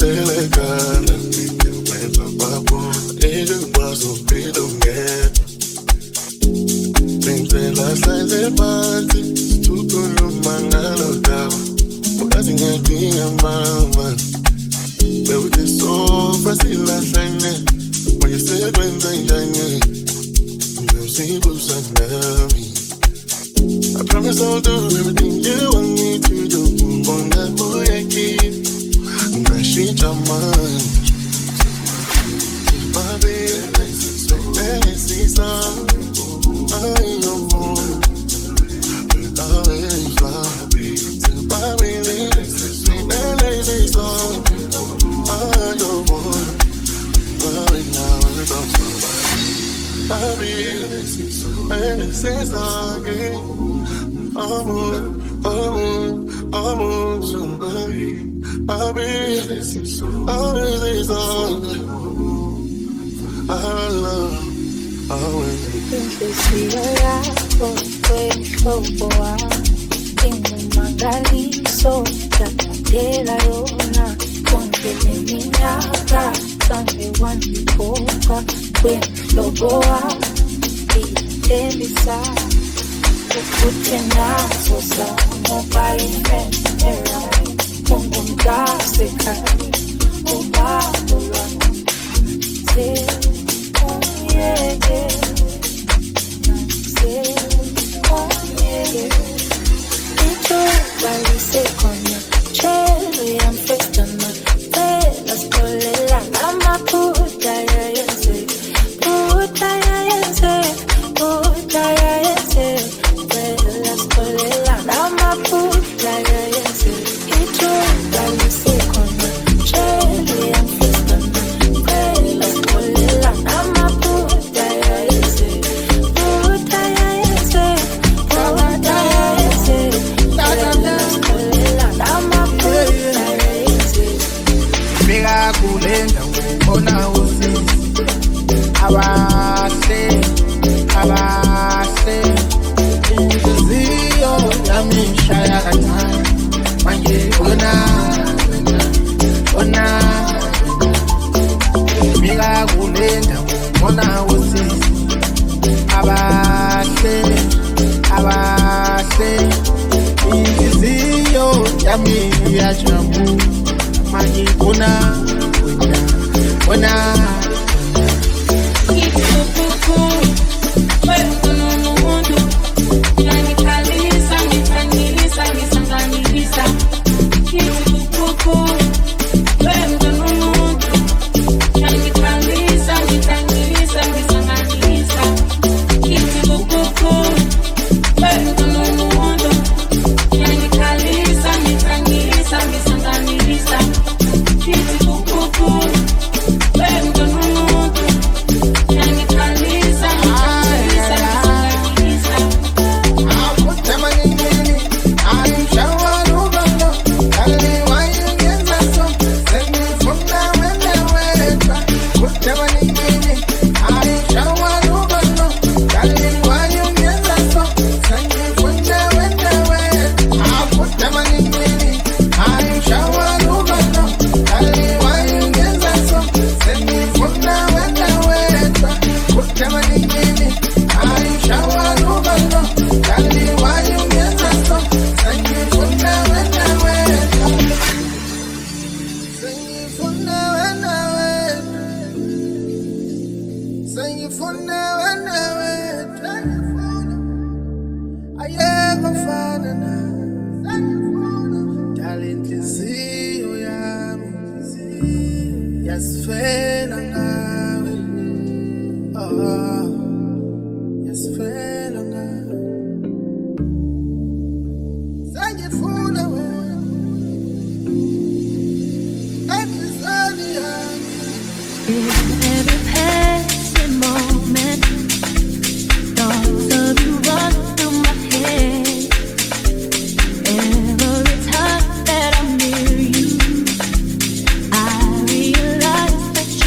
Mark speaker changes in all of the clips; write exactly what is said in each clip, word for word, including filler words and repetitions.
Speaker 1: delegada, que cuenta papo, ella pasó pido que entre las lines del party, tú con los mangalos cabo, porque sin el día mamá, veo que son fácil las lines, oye se cuenta y dañe, yo sí buscan a mí. I promise I'll do everything you want me to do. On that boy I keep, now she your mind. My baby, let me see some. I know more, but I will fly. My baby, let me see some. I know more, but now we're done. My baby, let me see some. Amor, amor, amor, somebody. I'll be, I'll be this all. I love, I will.
Speaker 2: Ingesiya kwekhoboa ingumangaliso tatela yona konke leminyaka sange wandikhopa kweloboa ithembisa ukuthi naso samobile friends erai ungumdasekhaya ubabulwa se oh yeah se oh yeah ito balisekona chele amfestana velas kolela amaputa ya yense puta ya yense puta ya yense velas kolela amaputa ya yense ito balisekona chele amfestana velas kolela amaputa ya yense puta ya yense puta ya yense velas kolela amaputa ya yense
Speaker 3: Mega kulenda ubona usisi abase abase inziyo yamishaya kancane manje bona bona mega kulenda ubona usisi abase abase inziyo yamishaya jamu manje bona bona bona
Speaker 2: Every time that I'm near you, I realize that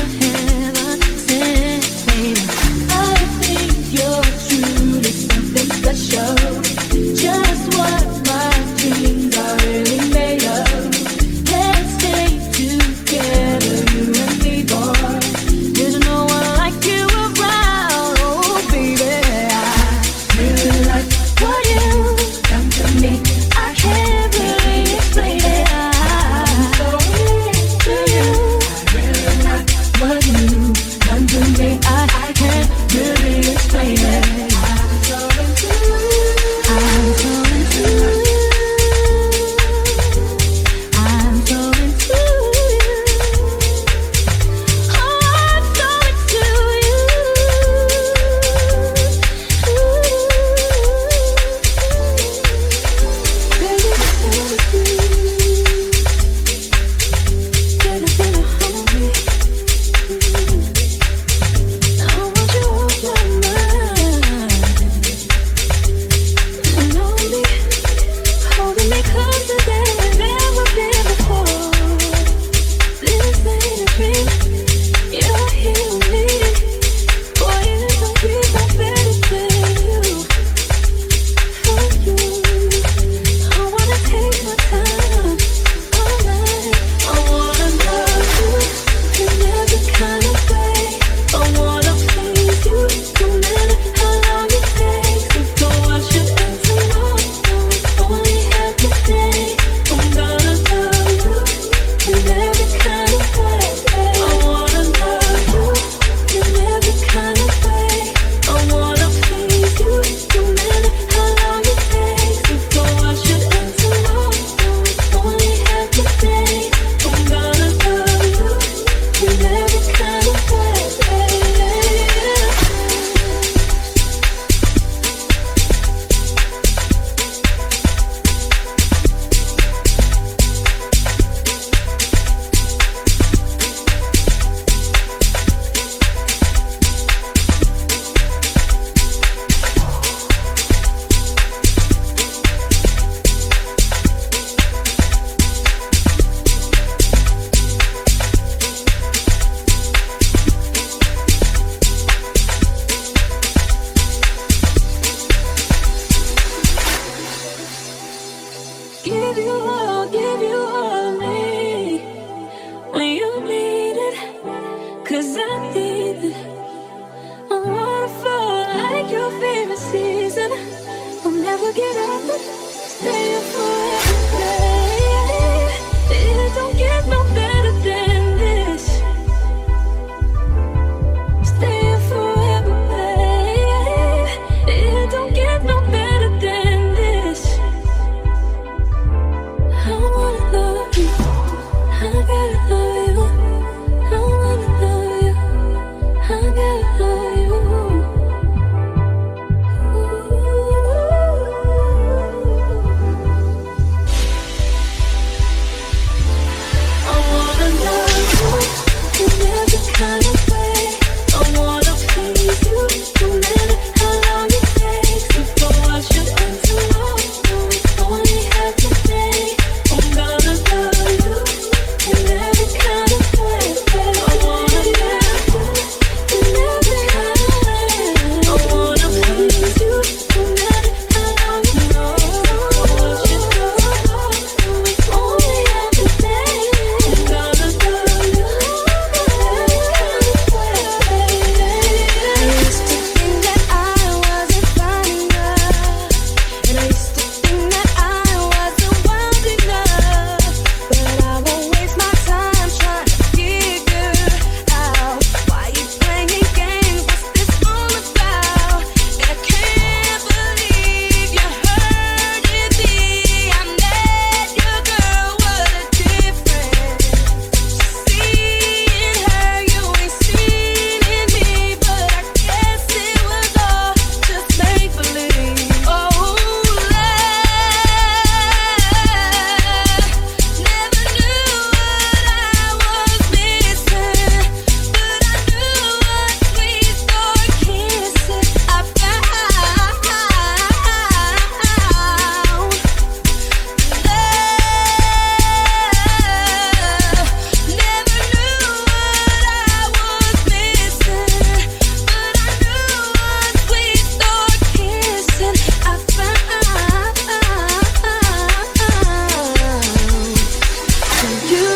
Speaker 2: to you.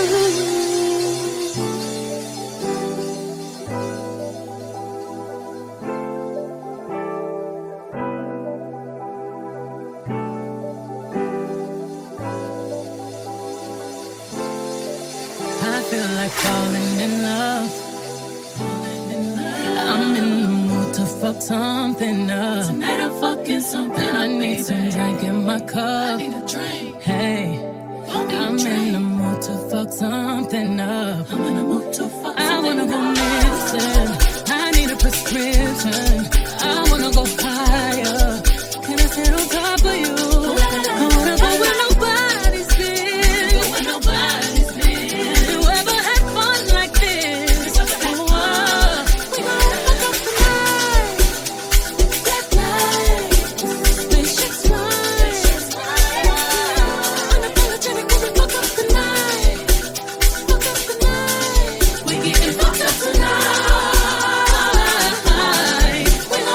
Speaker 4: I feel like falling in love. I'm in the mood to fuck something up. Tonight I'm fucking something up. I need some drink in my cup. I need a drink. Hey, I'm in the mood to fuck something up. I'm in the mood to fuck I wanna go missing. I need a prescription. I wanna go higher. Can I sit on top of you? I wanna go where nobody's been. Go where nobody's been. You ever had fun like this? Oh, uh, we gonna fuck up tonight. That night. Spaceships fly. Unapologetic when we fuck up tonight. Fuck up tonight. We getting fucked up tonight. We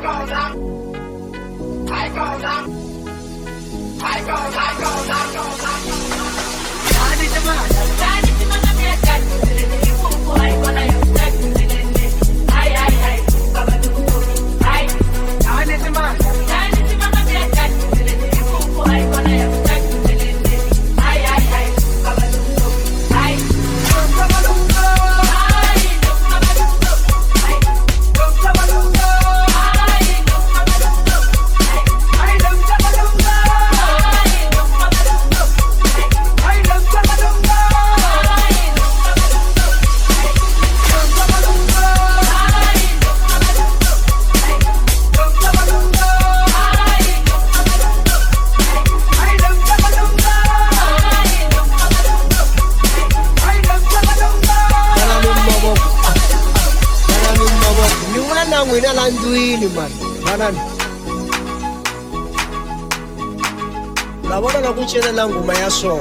Speaker 5: La ngoma ya so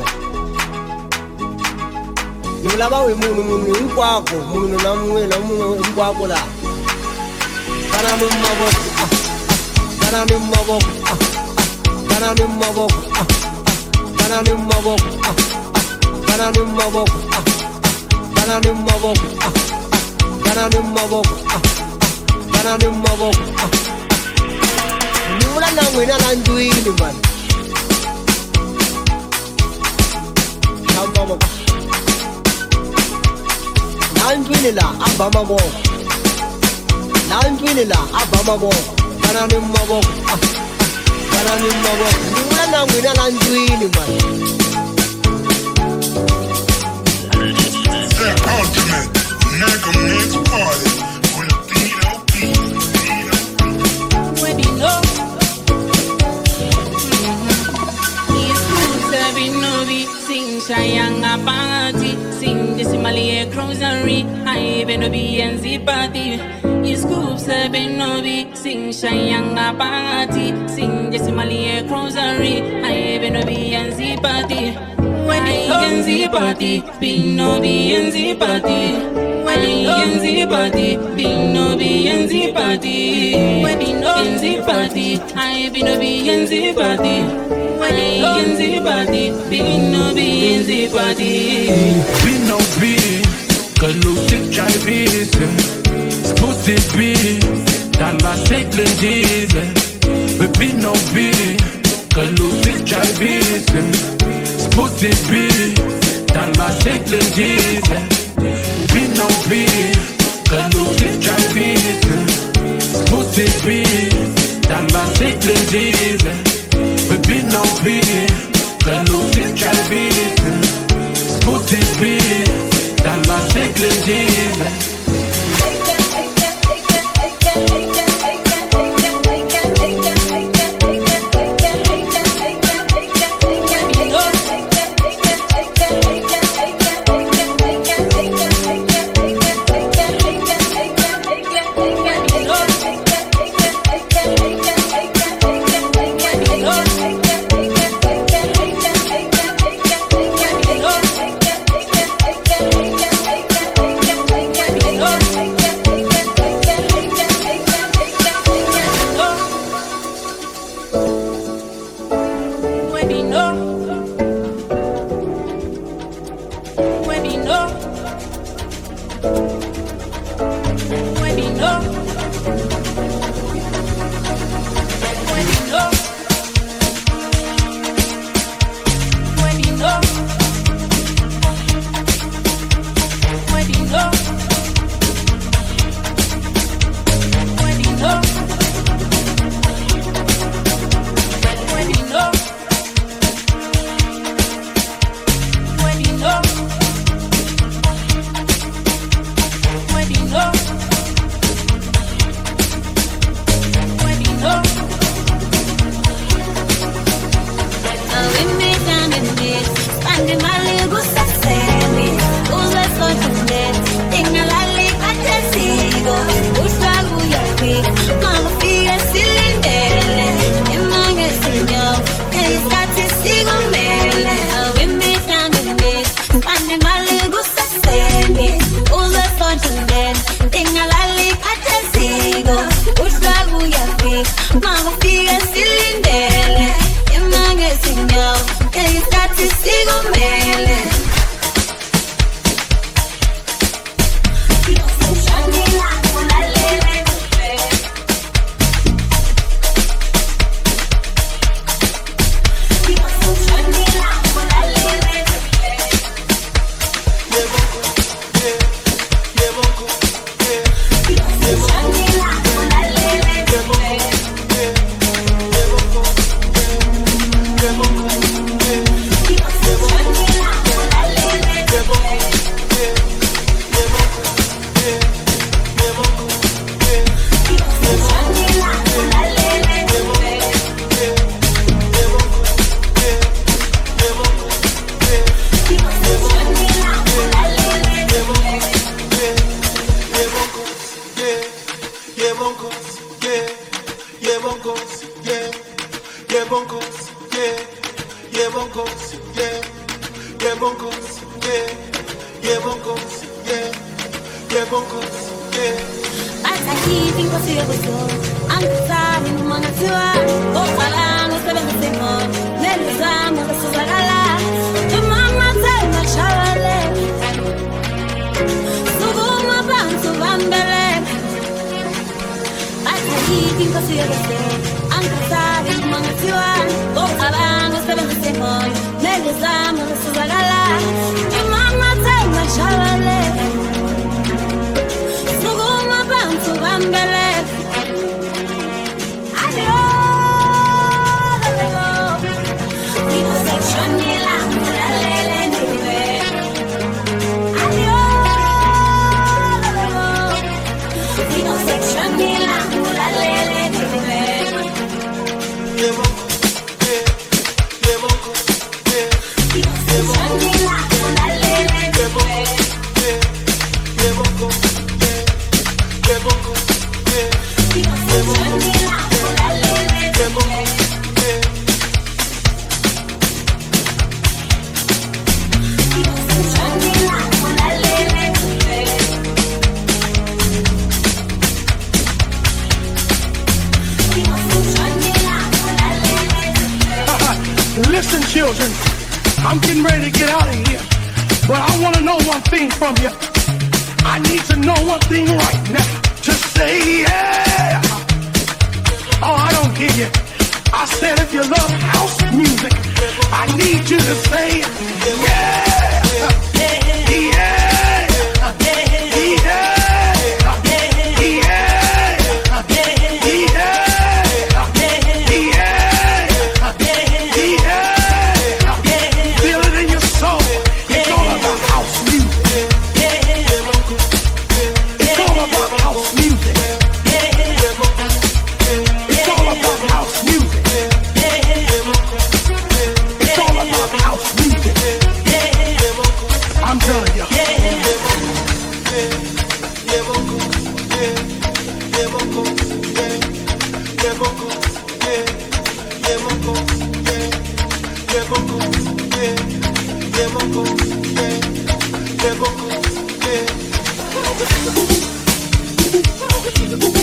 Speaker 5: ni lava we munhu munhu hinkwako munhu na munhu na munhu hinkwako la kana mi mavoko kana mi mavoko kana mi mavoko kana mi mavoko kana mi mavoko kana mi mavoko kana mi mavoko kana mi mavoko ni vula na n'wina la ndlwini mani Nandwini la abama bo, nandwini la abama bo, kana mi mabo, kana mi mabo. Nuna na mwina nandwini man.
Speaker 1: The ultimate mega mix party with Dino B.
Speaker 4: When you know, it's good to be novi, sing shayanga party. Decimalie Crosary, I been be and zipati. You scoop seven novi, sing shayanga party, sing decimalie Crosary, I been be and zipati. When I can zipati, be novi and zipati. When I can zipati, be novi and zipati. When I know in zipati, I been be and zipati. When I can zipati, be novi and zipati.
Speaker 6: Be no be, Kalutik Chavise, Spusi be, Dalla Seklin Jesus. Be no be, Kalutik Chavise, Spusi be, Dalla Seklin Jesus. Be no be, Kalutik Chavise, Spusi be, Dalla Seklin Jesus. Be no be, Kalutik Chavise. Put it be, that my secret Jesus.
Speaker 2: Mama figa silindele, emange sinyawo, isikhathi sikumele.
Speaker 6: Listen, children, I'm getting ready to get out of here, but I want to know one thing from you. I need to know one thing right now. Just say yeah. Oh, I don't hear you. I said if you love house music, I need you to say yeah. Yeah. Yeah.
Speaker 1: Yeah.